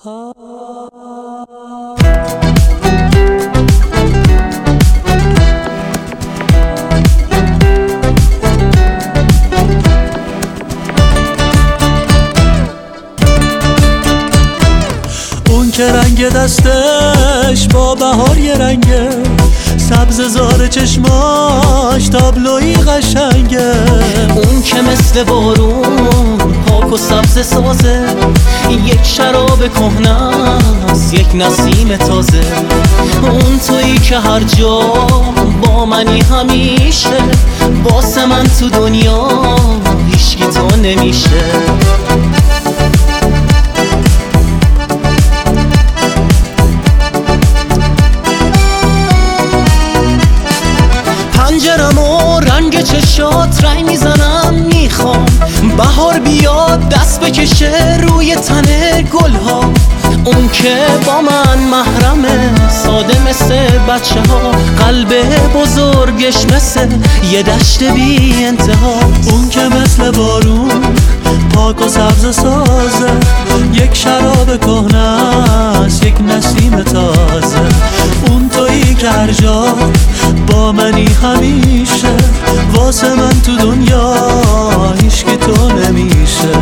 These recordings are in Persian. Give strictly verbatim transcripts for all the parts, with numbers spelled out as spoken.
اون که رنگ دستش با بهار یه رنگه، سبز زار چشماش تابلوی قشنگه. اون که مثل بارون پاک و سبز سازه، یک شراب کهنه‌ست یک نسیم تازه. اون تویی که هر جا با منی همیشه، واسه من تو دنیا هیچکی تو نمیشه. پنجرمو رنگ چشات رنگ میزنم، میخوام بهار بیاد دست بکشه روی تن گلها. اون که با من محرمه، ساده مثل بچه ها، قلب بزرگش مثل یه دشت بی انتها. اون که مثل بارون پاک و سبز سازه، یک شراب کهنه‌ست یک نسیم تازه. اون تویی که هر جا با منی همیشه، واسه من تو دنیا هیچکی تو نمیشه.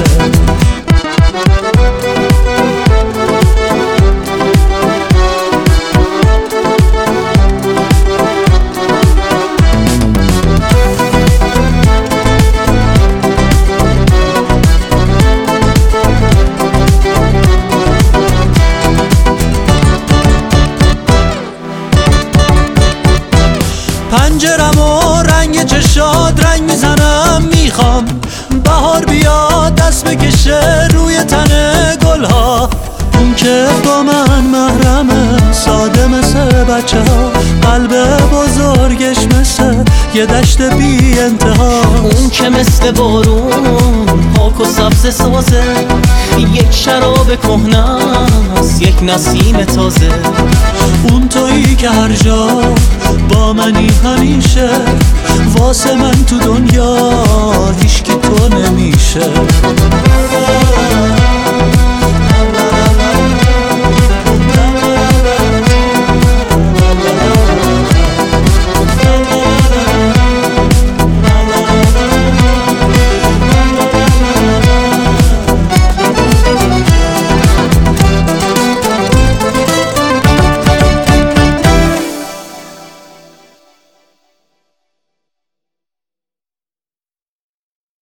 پنجرمو رنگ چشات رنگ میزنم، میخوام بهار بیاد دست بکشه روی تن گلها. اون که با من محرمه، ساده مثل بچه ها، قلب بزرگش مثل یه دشت بی انتها. اون که مثل بارون پاک و سبز سازه، یک شراب کهنه‌ست یک نسیم تازه. اون تویی که هر جا با منی همیشه، واسه من تو دنیا هیچکی تو نمیشه.